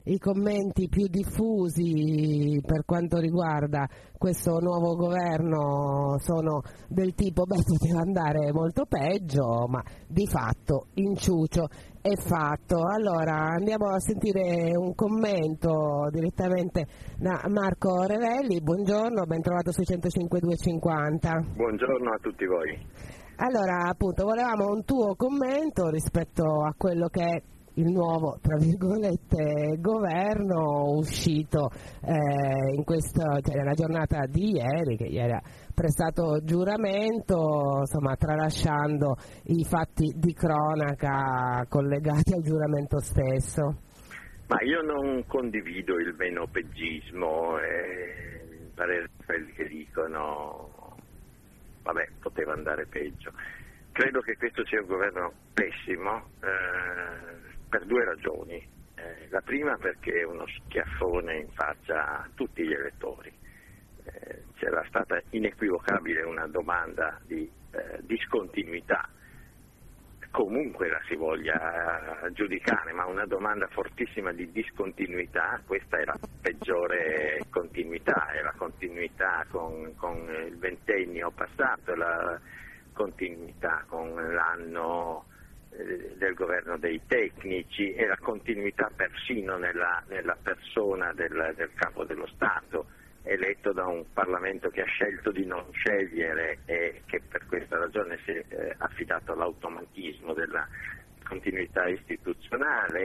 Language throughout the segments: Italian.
I commenti più diffusi per quanto riguarda questo nuovo governo sono del tipo poteva andare molto peggio, ma di fatto inciucio è fatto. Allora andiamo a sentire un commento direttamente da Marco Revelli. Buongiorno, ben trovato sui 105.250. Buongiorno a tutti voi. Allora appunto volevamo un tuo commento rispetto a quello che è il nuovo, tra virgolette, governo uscito nella giornata di ieri, che ieri ha prestato giuramento, insomma, tralasciando i fatti di cronaca collegati al giuramento stesso. Ma io non condivido il menopeggismo, il parere di quelli che dicono vabbè, poteva andare peggio. Credo che questo sia un governo pessimo, per due ragioni. La prima perché è uno schiaffone in faccia a tutti gli elettori. C'era stata inequivocabile una domanda di discontinuità, comunque la si voglia giudicare, ma una domanda fortissima di discontinuità. Questa è la peggiore continuità, è la continuità con il ventennio passato, la continuità con l'anno del governo dei tecnici e la continuità persino nella persona del capo dello Stato, eletto da un Parlamento che ha scelto di non scegliere e che per questa ragione si è affidato all'automatismo della continuità istituzionale.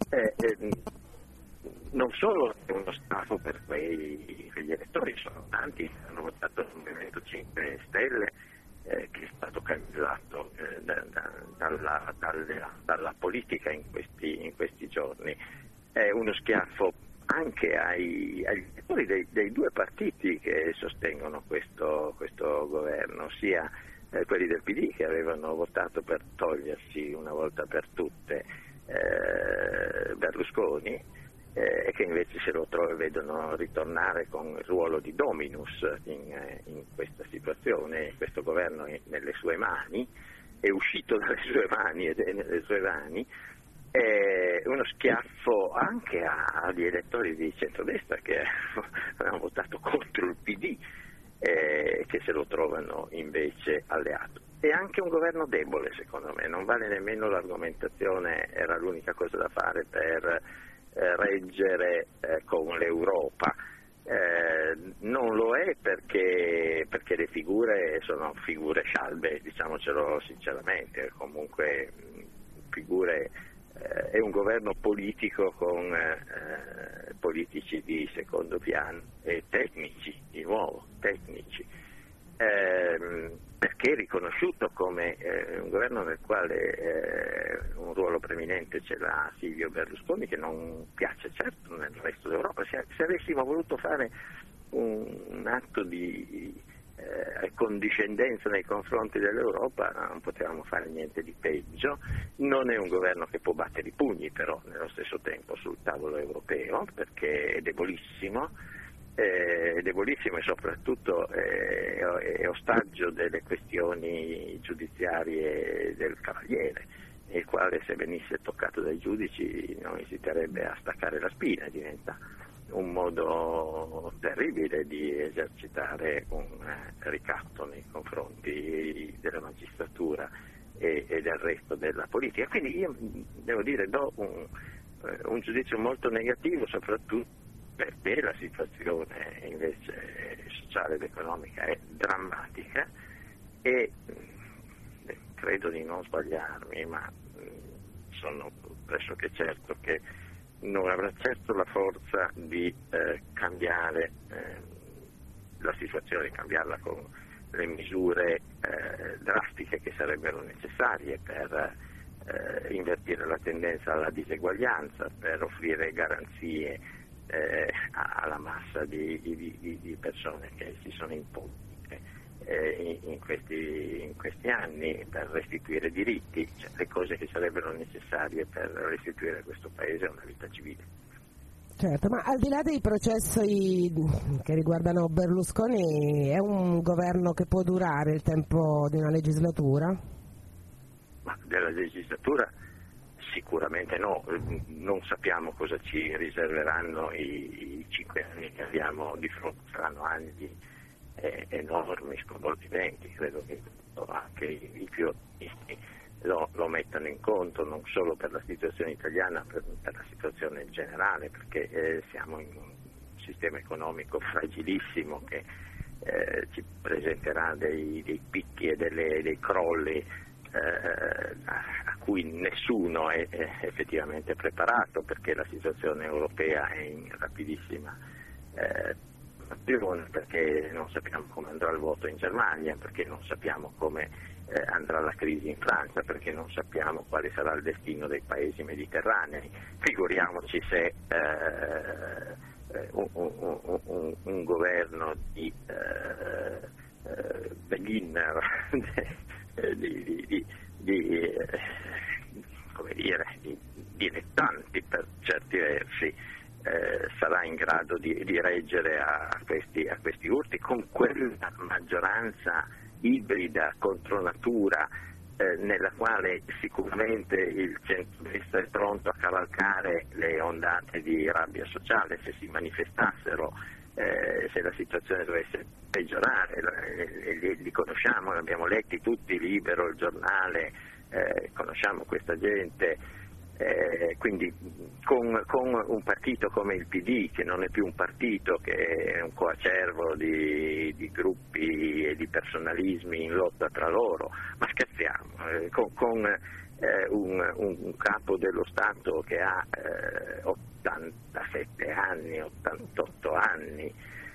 Non solo è uno schiaffo per quegli elettori, sono tanti, hanno votato il Movimento 5 Stelle, che è stato cancellato dalla politica in questi giorni. È uno schiaffo anche agli elettori dei due partiti che sostengono questo governo, sia quelli del PD che avevano votato per togliersi una volta per tutte Berlusconi, e che invece se lo vedono ritornare con il ruolo di dominus in questa situazione. Questo governo è nelle sue mani, è uscito dalle sue mani ed è nelle sue mani. È uno schiaffo anche agli elettori di centrodestra che hanno votato contro il PD, che se lo trovano invece alleato. È anche un governo debole, secondo me, non vale nemmeno l'argomentazione era l'unica cosa da fare per reggere con l'Europa. Non lo è perché le figure sono figure scialbe, diciamocelo sinceramente, comunque figure. È un governo politico con politici di secondo piano e tecnici, di nuovo, tecnici, perché è riconosciuto come un governo nel quale un ruolo preminente ce l'ha Silvio Berlusconi, che non piace certo nel resto d'Europa. Se avessimo voluto fare un atto di condiscendenza nei confronti dell'Europa non potevamo fare niente di peggio. Non è un governo che può battere i pugni però nello stesso tempo sul tavolo europeo, perché è debolissimo e soprattutto è ostaggio delle questioni giudiziarie del Cavaliere, il quale se venisse toccato dai giudici non esiterebbe a staccare la spina. Diventa un modo terribile di esercitare un ricatto nei confronti della magistratura e del resto della politica. Quindi io devo dire do un giudizio molto negativo, soprattutto perché la situazione invece sociale ed economica è drammatica e credo di non sbagliarmi, ma sono pressoché certo che non avrà certo la forza di cambiare la situazione, cambiarla con le misure drastiche che sarebbero necessarie per invertire la tendenza alla diseguaglianza, per offrire garanzie alla massa di persone che si sono imposte in questi anni, per restituire diritti, cioè le cose che sarebbero necessarie per restituire a questo Paese una vita civile. Certo, ma al di là dei processi che riguardano Berlusconi, è un governo che può durare il tempo di una legislatura? Ma della legislatura Sicuramente no, non sappiamo cosa ci riserveranno i 5 anni che abbiamo di fronte, saranno anni di enormi sconvolgimenti, credo che anche i più ottimisti lo mettano in conto, non solo per la situazione italiana, per la situazione generale, perché siamo in un sistema economico fragilissimo che ci presenterà dei picchi e dei crolli a cui nessuno è effettivamente preparato, perché la situazione europea è in rapidissima perché non sappiamo come andrà il voto in Germania, perché non sappiamo come andrà la crisi in Francia, perché non sappiamo quale sarà il destino dei paesi mediterranei. Figuriamoci se un governo di beginner come dire, di dilettanti per certi versi sarà in grado di reggere a questi urti con quella maggioranza ibrida contro natura nella quale sicuramente il centrodestra è pronto a cavalcare le ondate di rabbia sociale se si manifestassero, se la situazione dovesse peggiorare. Li conosciamo, li abbiamo letti tutti, Libero, il giornale, conosciamo questa gente. Quindi con un partito come il PD, che non è più un partito, che è un coacervo di gruppi e di personalismi in lotta tra loro, ma scherziamo, con un capo dello Stato che ha 87 anni, 88 anni,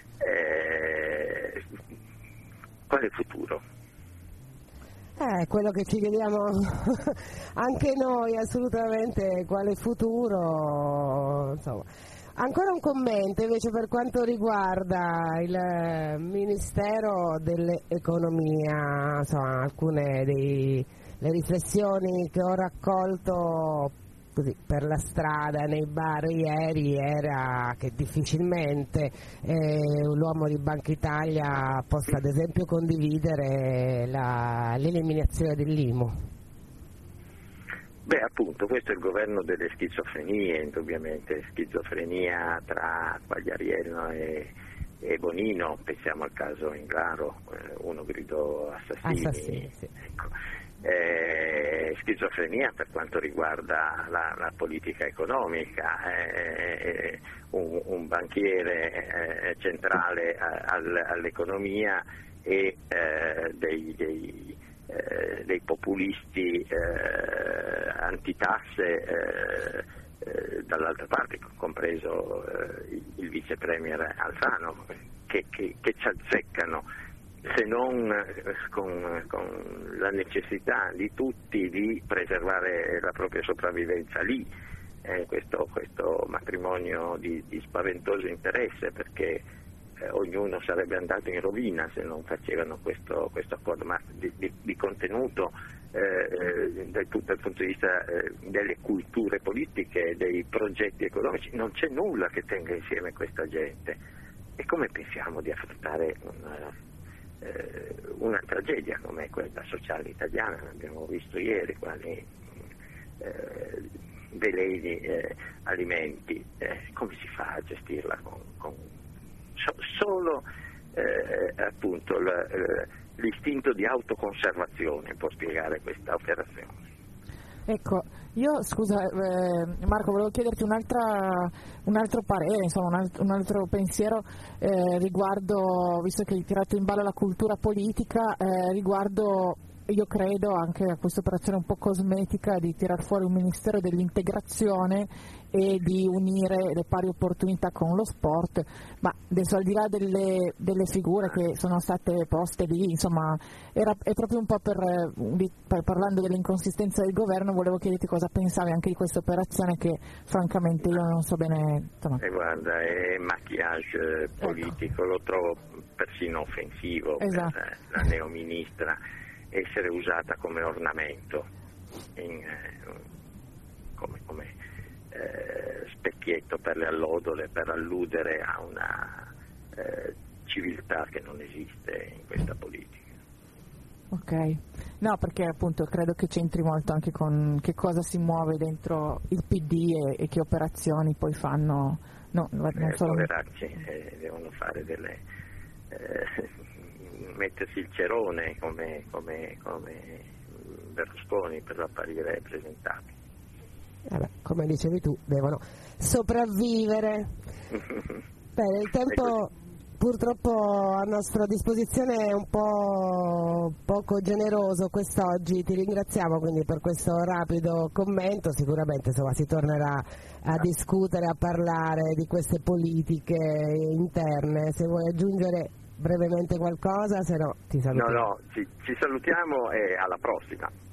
quale futuro? Quello che ci chiediamo anche noi, assolutamente, quale futuro, insomma. Ancora un commento invece per quanto riguarda il Ministero dell'Economia, insomma, alcune delle riflessioni che ho raccolto così per la strada, nei bar ieri, era che difficilmente l'uomo di Banca Italia possa ad esempio condividere l'eliminazione dell'IMU. Beh, appunto, questo è il governo delle schizofrenie, indubbiamente, schizofrenia tra Quagliariello e Bonino. Pensiamo al caso Englaro, uno gridò assassini. Sì. Ecco. Schizofrenia per quanto riguarda la politica economica, un banchiere centrale all'economia e dei populisti antitasse dall'altra parte, compreso il vice premier Alfano, che ci azzeccano, se non con la necessità di tutti di preservare la propria sopravvivenza lì, questo matrimonio di spaventoso interesse, perché ognuno sarebbe andato in rovina se non facevano questo accordo, ma di contenuto dal punto di vista delle culture politiche, dei progetti economici, non c'è nulla che tenga insieme questa gente. E come pensiamo di affrontare una tragedia come quella sociale italiana? L'abbiamo visto ieri, quali veleni alimenti, come si fa a gestirla con solo appunto l'istinto di autoconservazione può spiegare questa operazione. Ecco, io scusa Marco, volevo chiederti un altro parere, insomma un altro pensiero riguardo, visto che hai tirato in ballo la cultura politica, riguardo, io credo, anche a questa operazione un po' cosmetica di tirar fuori un Ministero dell'integrazione e di unire le pari opportunità con lo sport, ma adesso al di là delle figure che sono state poste lì, insomma è proprio un po' parlando dell'inconsistenza del governo, volevo chiederti cosa pensavi anche di questa operazione che francamente io non so bene, insomma. Guarda, è maquillage politico, lo trovo persino offensivo. Esatto. Per la neoministra essere usata come ornamento, come specchietto per le allodole, per alludere a una civiltà che non esiste in questa politica. Ok, no, perché appunto credo che c'entri molto anche con che cosa si muove dentro il PD e che operazioni poi fanno, no, non solo... Poveracci, devono fare delle... mettersi il cerone come Berlusconi per apparire presentabili. Come dicevi tu, devono sopravvivere. Bene, il tempo purtroppo a nostra disposizione è un po' poco generoso quest'oggi, ti ringraziamo quindi per questo rapido commento, sicuramente insomma, si tornerà a discutere, a parlare di queste politiche interne, se vuoi aggiungere brevemente qualcosa, se no ti salutiamo. No, ci salutiamo e alla prossima.